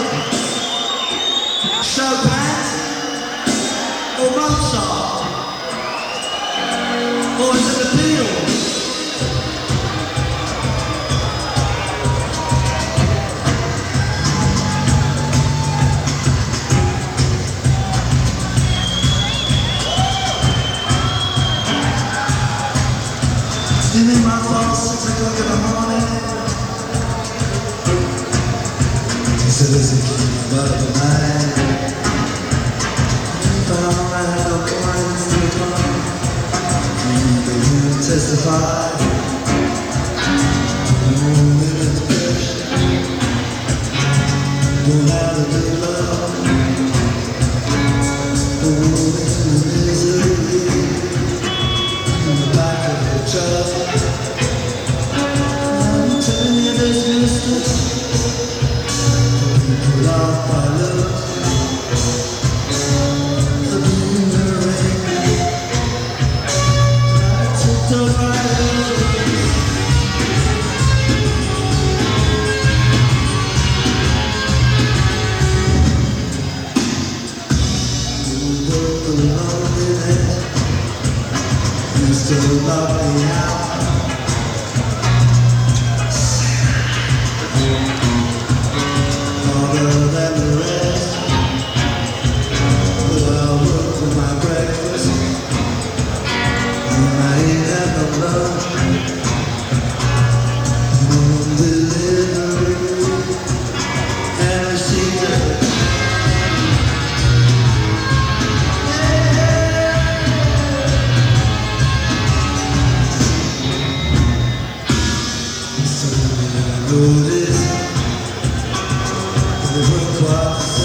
Chopin or Mozart? Or is it the Beatles? Stealing my thoughts 6 o'clock in the morning. He said, listen, keep up the night. Found I had no coins in the car. They wouldn't testify. No limits push. Don't have to do love. Oh, in the misery. In the back of the truck. I'm telling you this, mistress. Put off my love. The blue rain. I took the right. You broke the loneliness. You still love me out. Harder than the rest. But I work for my breakfast. And I ain't had no lunch. Home delivery. And she's a notice, they were quite